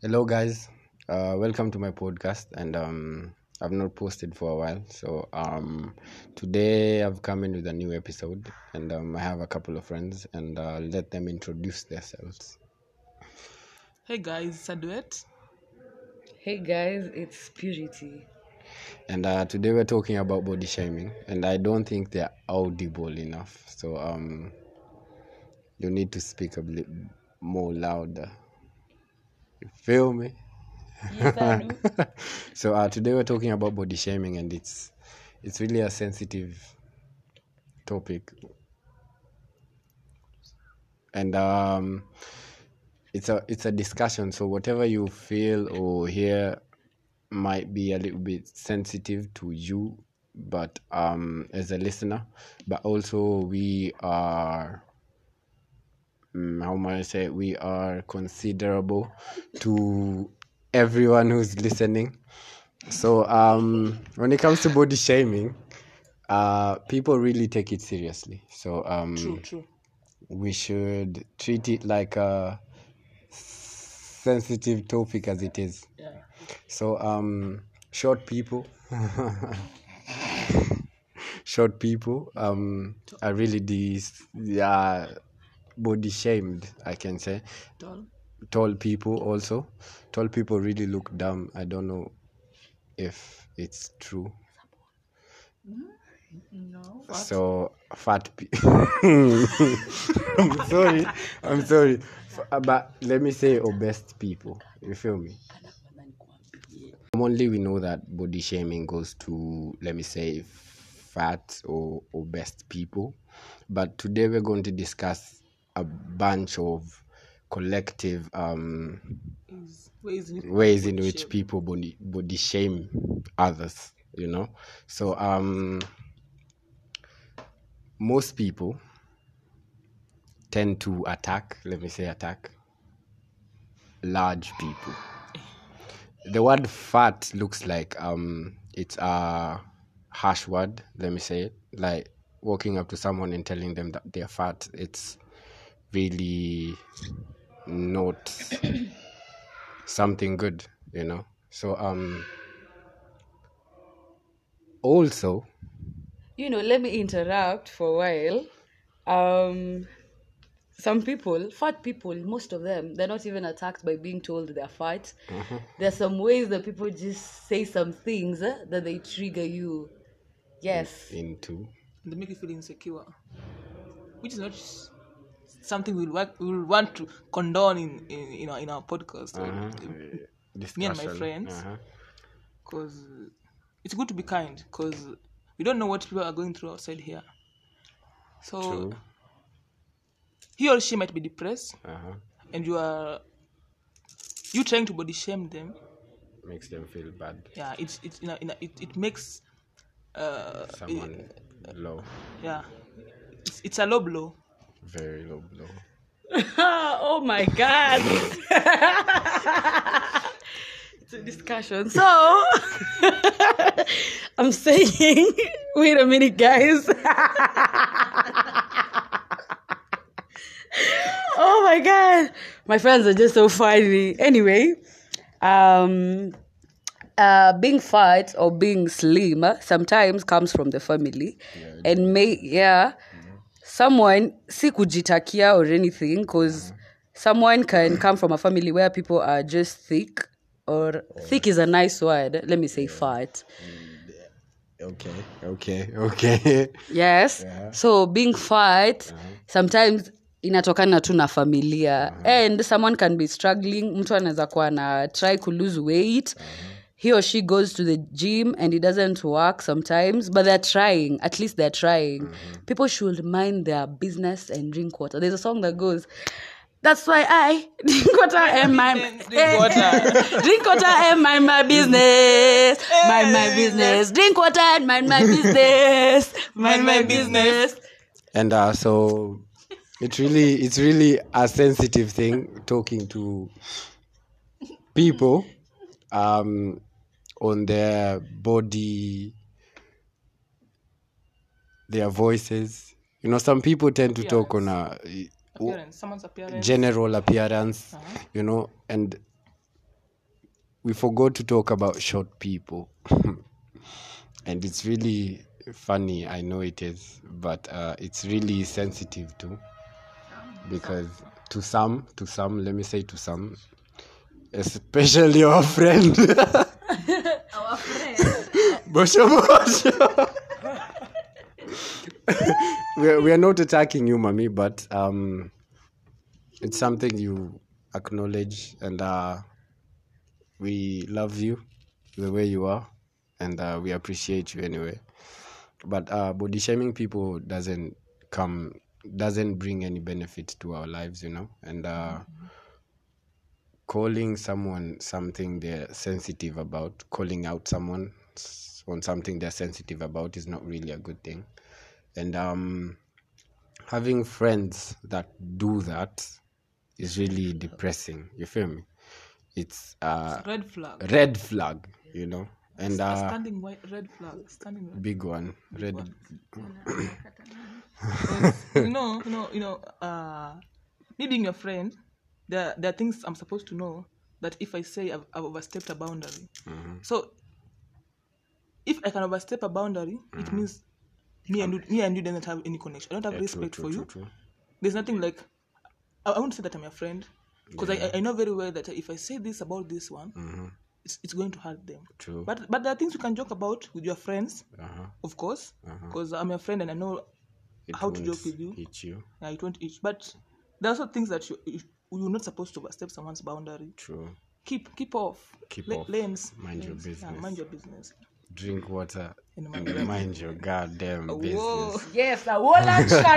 Hello, guys. Welcome to my podcast, and I've not posted for a while, so today I've come in with a new episode, and I have a couple of friends, and I'll let them introduce themselves. Hey guys, it's a duet. Hey guys, it's Purity. And today we're talking about body shaming, and I don't think they're audible enough, so you need to speak a bit more louder. You feel me? Yes, I do. So today we're talking about body shaming, and it's really a sensitive topic, and it's a discussion. So whatever you feel or hear might be a little bit sensitive to you, but as a listener, but also we are how might I say, we are considerable to everyone who's listening. So when it comes to body shaming, people really take it seriously. So True. we should treat it like a sensitive topic as it is. Yeah. So short people short people are really body shamed, I can say. Tall. Tall people also. Tall people really look dumb. I don't know if it's true. No. What? So fat people. I'm sorry. But let me say obese people. You feel me? Commonly, we know that body shaming goes to, let me say, fat or obese people. But today we're going to discuss a bunch of collective ways in which people body shame others, you know. So most people tend to attack large people. The word fat looks like it's a harsh word, let me say it. Like walking up to someone and telling them that they're fat, it's really not something good, you know. So also Let me interrupt for a while. Some people, fat people, most of them, they're not even attacked by being told they're fat. There's some ways that people just say some things that they trigger you. Yes. into They make you feel insecure, which is not something we'll want to condone in our podcast. Me and my discussion. friends, because it's good to be kind, because we don't know what people are going through outside here. So True. he or she might be depressed, and you trying to body shame them. Makes them feel bad. Yeah, it makes Someone low, yeah, it's a low blow. very low blow. Oh my God. It's a discussion. So, I'm saying, wait a minute, guys. Oh my God. My friends are just so funny. Anyway, being fat or being slim sometimes comes from the family, and someone si kujitakia or anything, because someone can come from a family where people are just thick, or thick is a nice word, let me say fat. Okay. Yes. So being fat sometimes inatokana tu na familia, and someone can be struggling. Mtu anaweza kuwa na try to lose weight. He or she goes to the gym and it doesn't work sometimes, but at least they're trying. People should mind their business and drink water. There's a song that goes, that's why I drink water and mind Drink water. drink water and mind my business. Mind my business. Drink water and mind my business. Mind my business. And so it's really a sensitive thing talking to people on their body, their voices. You know, some people tend to talk on a Appearance, someone's appearance. general appearance, you know, and we forgot to talk about short people. And it's really funny, I know it is, but it's really sensitive too. Because to some, let me say to some, especially our friend. Our friend. Bosho. We are not attacking you, mommy, but it's something you acknowledge, and we love you the way you are, and we appreciate you anyway. But body shaming people doesn't bring any benefit to our lives, and calling someone something they're sensitive about, calling out someone on something they're sensitive about is not really a good thing. And having friends that do that is really depressing. You feel me? It's Red flag. red flag, and A standing white red flag. Standing red. big one. Red. Me being your friend, there are things I'm supposed to know that if I say I've overstepped a boundary. So if I can overstep a boundary, it means me and you doesn't have any connection. I don't have respect for you. True. There's nothing like I won't say that I'm your friend because I know very well that if I say this about this one, it's going to hurt them. True. But there are things you can joke about with your friends, of course, because I'm your friend and I know how to joke with you. Hit you. Yeah, it won't itch. But there are also things that you're not supposed to overstep someone's boundary. True. Keep off. Off. Lanes. Mind your lanes. business. Yeah, mind your business. Drink water And and mind your goddamn business. Yes, a whole